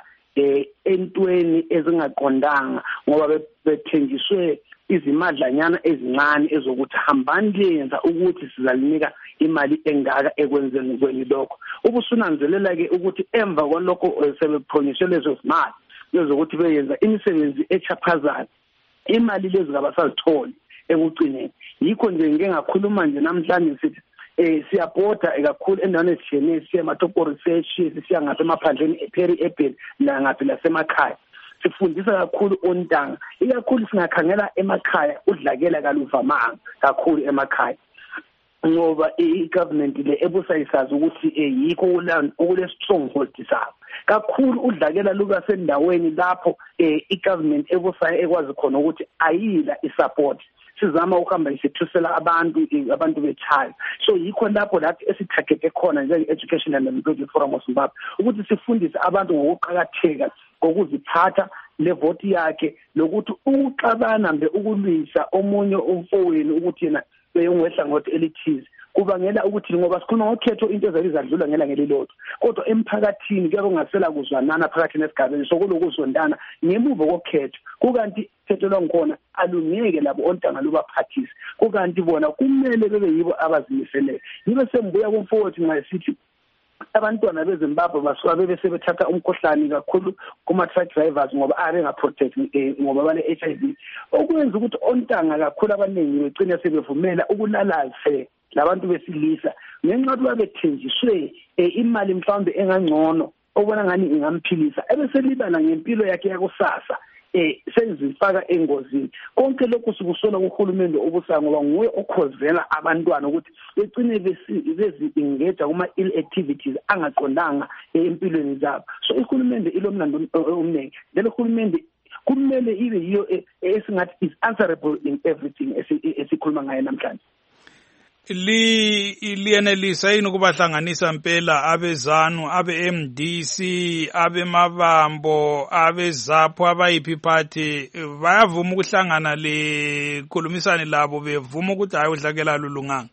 entweni ezingaqondanga ngoba bethenjiswe izimadlanyana ezincane ezokuthi hambani liyenza ukuthi sizalinika imali engaka ekwenzeni kweni lokho. Ubusunanzelela-ke ukuthi emva kwalokho sebephonyiswe lezo zimali lezokuthi beyenza imisebenzi echaphazayo, imali lezi kabasazitholi ekugcineni. Yikho nje ngike ngakhuluma nje namhlanje sithi siyabhoda kakhulu endaweni ezishiyeneyo, siya eMatopo Research, siya ngapha emaphandleni eperi-urban ngaphi lasemakhaya. Sifundisa kakhulu ontanga, ikakhulu singakhangela emakhaya udlakela kaluvamanga kakhulu emakhaya ngoba i-government le ebusayisazi ukuthi yikho okule-stronghold sabo kakhulu udlakela luka sendaweni lapho i-government ebusayo ekwazi khona ukuthi ayila i-support. Sizama ukuhamba isithusela abantu bechild. So yikho lapho lathi esithagethe khona njenge-Education and Employment Forum of Zimbabwe ukuthi sifundise abantu ngokuqakatheka kokuziphatha levoti yakhe lokuthi ukuxabana mbe ukulwisa omunye umfowenu ukuthi yena uyengwehlangothi elithize kubangela ukuthi ngoba sikhuluma ngokhetho into ezalizadlula ngela ngelilodwa, kodwa emphakathini kuyabe kungasela kuzwanana phakathi nesigabeni sokulokuzondana ngemuva kokhetho. Kukanti thetho lwangikhona alungeke labo ontanga lubaphathise, kukanti bona kumele bebe yibo abazimiseleyo. Yibe sembuya kumfowethu nxa esithi abantwana beZimbabwe basuka bebe sebethatha umkhohlane kakhulu kuma-truck drivers ngoba abengaprotect ngoba bale-HIV, okwenza ukuthi ontanga kakhulu abaningi begcine sebevumela ukulalaze labantu besilisa ngenxa yokuba bethenjiswe imali mhlawumbe engangcono obona ngani ingamphilisa ebeselibala ngempilo yakhe yakusasa senzifaka engozini. Konke lokhu sikusola kuhulumende obusayo ngoba nguye okhozela abantwana ukuthi begcine bezi-engage kuma-ill activities angaqondanga empilweni zabo. So uhulumende ilomlando omningi, lelo hulumende kumele ibe yiyo esingathi is answerable in everything esikhuluma ngayo namhlanje. Liyenelisa yini ukubahlanganisa mpela abezanu, abe-MDC, abemabambo, abezapho, abayiphi party bayavuma ukuhlangana likhulumisane labo bevuma ukuthi hayi udlakela lulunganga?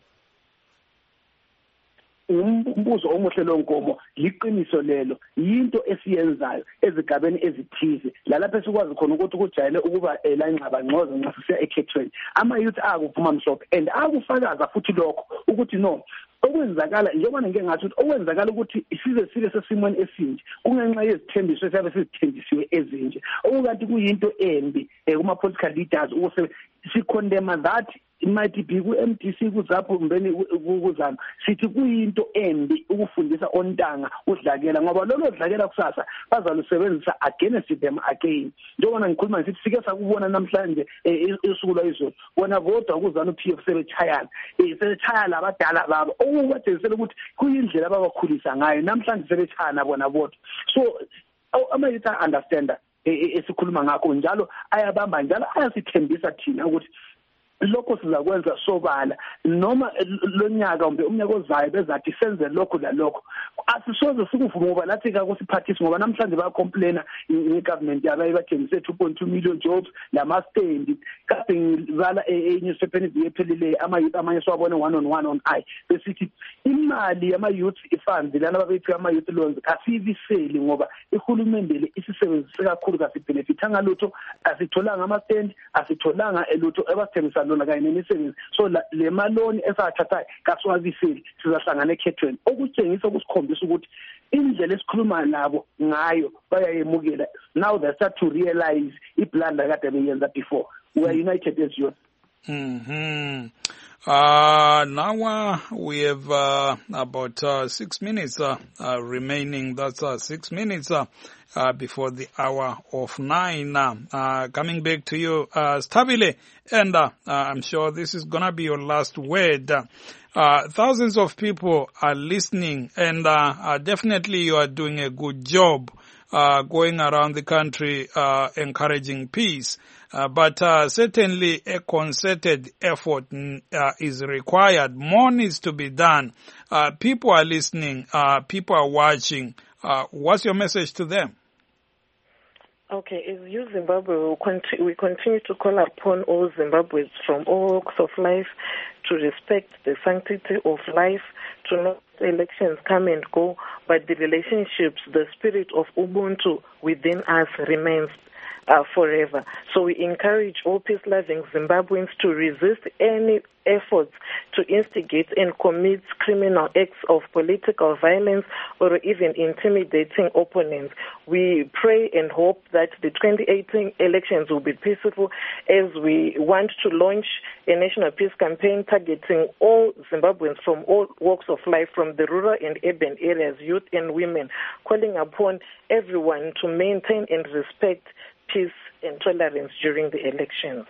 Umbuzo omuhle lo Nkomo, liqiniso lelo, yinto esiyenzayo ezigabeni ezithize lalapha esikwazi khona ukuthi kujayele ukuba lanxabangcozo nxa sisiya ekhethweni ama-youth akuvuma mhlophe and akufakaza futhi lokho ukuthi no okwenzakala njengoba ngeke ngathi ukuthi okwenzakala ukuthi size sibe sesimweni esinje kungenxa yezithembiso esiyabe sizithembisiwe ezinje, okukanti kuyinto embi kuma-political leaders ukuthi sikhondema that it might be ku-MDC kuzapho mbeni kuzana sithi kuyinto embi ukufundisa ontanga udlakela ngoba lolo dlakela kusasa bazalusebenzisa against them again. Njengoba ngikhuluma ngithi sike sakubona namhlanje usuku lwayizolo bona vodwa ukuzana uPF sebechayana sebechayana abadala babo okubathesela ukuthi kuyindlela ababakhulisa ngayo namhlanje sebechayana bona vodwa. So ama-youth understand esikhuluma ngakho njalo ayabamba njalo ayasithembisa thina ukuthi lokho sizakwenza sobala noma lonyaka kumbe umnyaka ozayo bezathi senze lokho lalokho. Asisoze sikuvume ngoba lathi kakusiphathisi ngoba namhlanje bayacomplaina i-government yabo ibathengise 2.2 million jobs lama-stand kade ngibala enewspaper ephelileyo ama-youth amanye siwabone one on eye besithi imali yama-youth ifund lana babeyiphiwa ama-youth loans kasiyibiseli ngoba ihulumende le isisebenzise kakhulu kasibhenefithanga lutho, asitholanga ama-stand, asitholanga lutho ebasithembisa lona kanye nemisebenzi. So le maloni esathathayo kasiwabiseli sizahlangana ekhethweni okutshengisa ukusikhombisa ukuthi indlela esikhuluma nabo ngayo bayayemukela. Now they start to realize iblanda kade beyenza before. We are united as youth. Now we have about 6 minutes remaining. That's 6 minutes before the hour of 9. Coming back to you, Stabile, and I'm sure this is going to be your last word. Thousands of people are listening, and definitely you are doing a good job going around the country encouraging peace. But certainly a concerted effort is required. More needs to be done. People are listening. People are watching. What's your message to them? Okay, as you Zimbabwe, we continue to call upon all Zimbabweans from all walks of life to respect the sanctity of life, to not let elections come and go, but the relationships, the spirit of Ubuntu within us remains forever. So we encourage all peace-loving Zimbabweans to resist any efforts to instigate and commit criminal acts of political violence or even intimidating opponents. We pray and hope that the 2018 elections will be peaceful, as we want to launch a national peace campaign targeting all Zimbabweans from all walks of life, from the rural and urban areas, youth and women, calling upon everyone to maintain and respect peace and tolerance during the elections.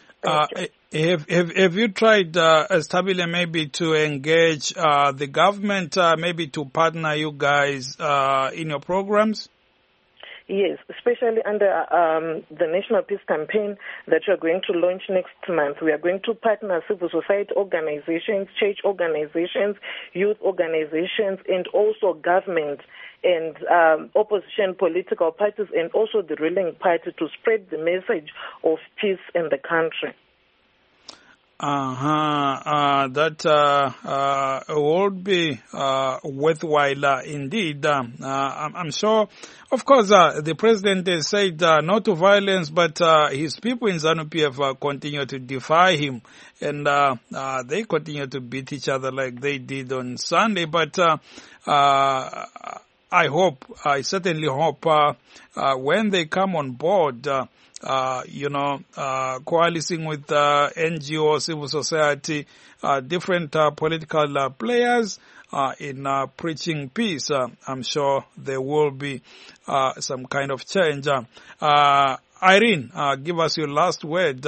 Have you tried, Stabile, maybe to engage the government, maybe to partner you guys in your programs? Yes, especially under the National Peace Campaign that we are going to launch next month. We are going to partner civil society organizations, church organizations, youth organizations, and also government and opposition political parties, and also the ruling party, to spread the message of peace in the country. That would be worthwhile indeed. I'm sure, of course, the president has said no to violence, but his people in ZANU-PF continue to defy him, and they continue to beat each other like they did on Sunday. But I certainly hope when they come on board, coalescing with NGO, civil society, different political players in preaching peace, I'm sure there will be some kind of change. Irene, give us your last word.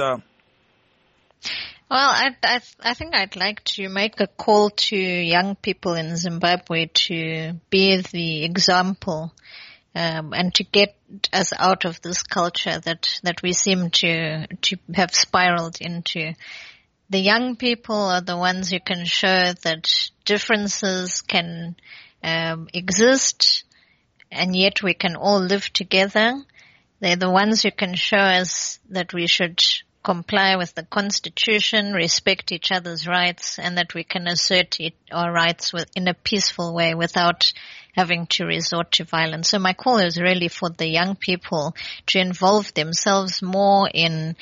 Well, I think I'd like to make a call to young people in Zimbabwe to be the example, and to get us out of this culture that we seem to have spiraled into. The young people are the ones who can show that differences can exist, and yet we can all live together. They're the ones who can show us that we should comply with the Constitution, respect each other's rights, and that we can assert our rights in a peaceful way without having to resort to violence. So my call is really for the young people to involve themselves more in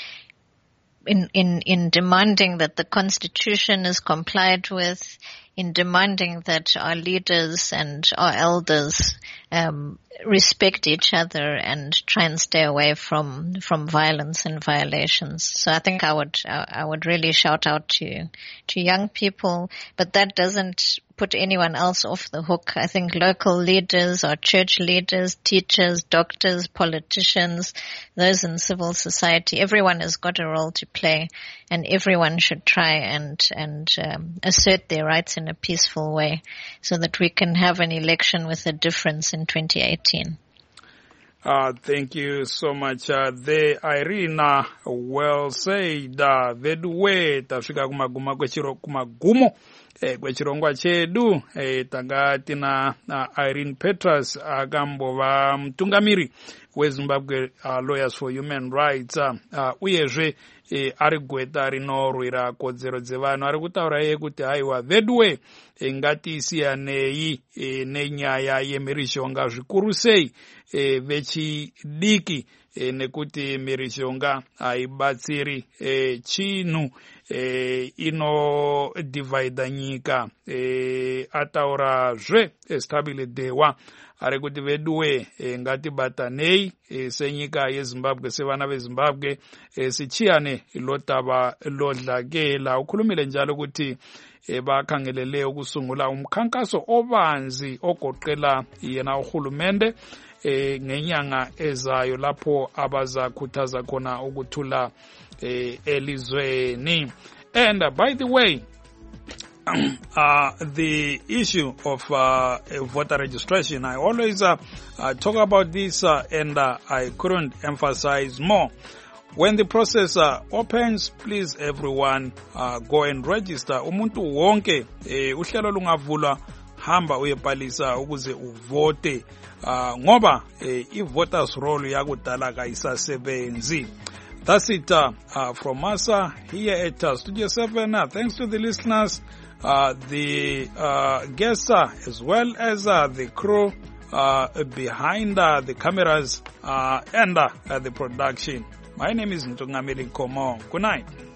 demanding that the Constitution is complied with, in demanding that our leaders and our elders respect each other and try and stay away from violence and violations. So I think I would really shout out to young people, but that doesn't put anyone else off the hook. I think local leaders, our church leaders, teachers, doctors, politicians, those in civil society, everyone has got a role to play, and everyone should try and assert their rights in a peaceful way so that we can have an election with a difference in 2018. Thank you so much. The Irina, well said. Vedwe tafika kumagumo kwechirongwa chedu tanga tina Irene Petras akambova mutungamiri weZimbabwe Lawyers for Human Rights, uyezve ari gweta rinorwira kodzero dzevanhu. Ari kutaura iye kuti haiwa vedwe ngatisiyanei nenyaya yemhirizhonga, zvikuru sei vechidiki, nekuti mhirizhonga haibatsiri chinhu, inodivhaidha nyika. Ataurazve Stabile Dewa ari kuti veduwe ngatibatanei senyika yeZimbabwe, sevana veZimbabwe, sichiyane lotava lodlakela. Ukhulumile njalo ukuthi bakhangelele ukusungula umkhankaso obanzi ogoqela yena uhulumende ngenyanga ezayo, lapho abazakhuthaza khona ukuthula elizweni. And by the way, the issue of voter registration. I always talk about this and I couldn't emphasize more. When the process opens, please everyone go and register. Umuntu wonke uhlelo lungavulwa, hamba uyebhalisa ukuze uvote ngoba i-voters roll yakudala kayisasebenzi. That's it from us here at Studio 7. Thanks to the listeners, the guests, as well as the crew behind the cameras and the production. My name is Ntungamiri Komo. Good night.